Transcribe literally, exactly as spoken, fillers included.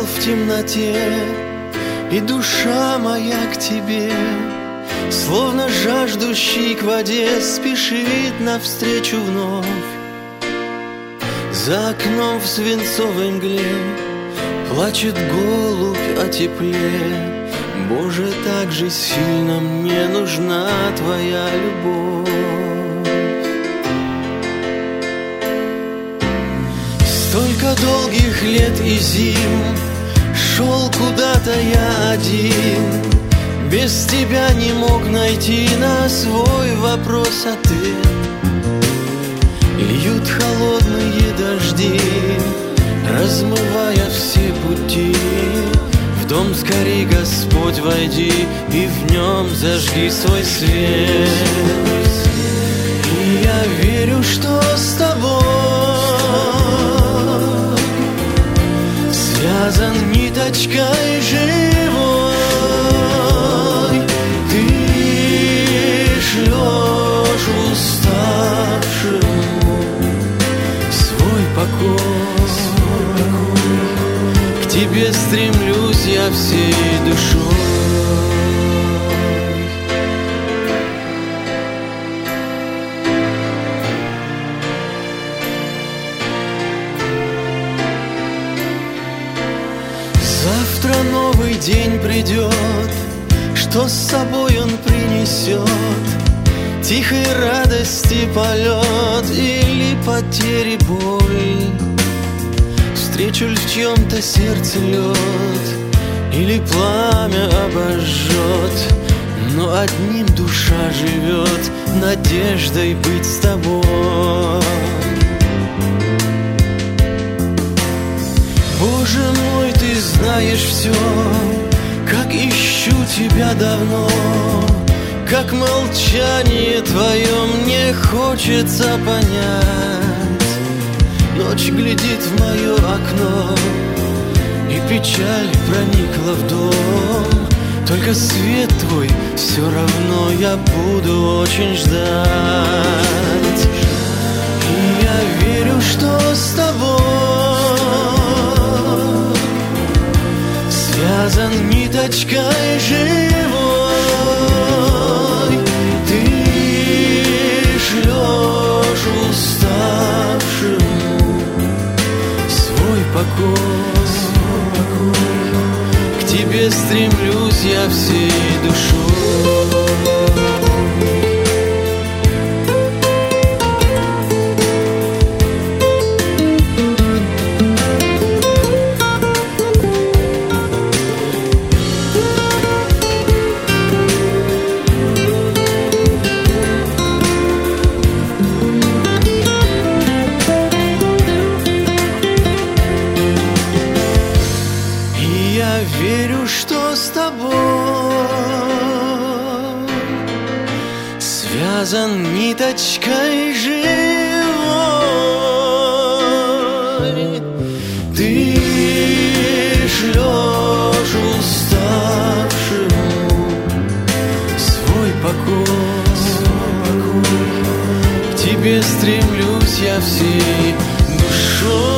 сидел в темноте, и душа моя к тебе, словно жаждущий к воде, спешит навстречу вновь. За окном в свинцовой мгле плачет голубь о тепле. Боже, так же сильно мне нужна твоя любовь. Столько долгих лет и зим шел куда-то я один, без тебя не мог найти на свой вопрос ответ. Льют холодные дожди, размывая все пути. В дом скорей, Господь, войди, и в нем зажги свой свет. И я верю, что с тобой связан ниточкой живой. Ты шлешь уставшему свой покой. К тебе стремлюсь я всей душой. Завтра новый день придет, что с собой он принесет? Тихой радости полет или потери боль? Встречу ли в чьем-то сердце лед, или пламя обожжет? Но одним душа живет, надеждой быть с тобой. Боже мой, ты знаешь все, как ищу тебя давно, как молчание твое мне хочется понять. Ночь глядит в мое окно, и печаль проникла в дом. Только свет твой все равно я буду очень ждать. И я верю, что с тобой связан ниточкой живой. Ты шлешь уставшему свой покой. К тебе стремлюсь я всей душой. Верю, что с тобой связан ниточкой живой. Ты шлешь уставшему свой покой. К тебе стремлюсь я всей душой.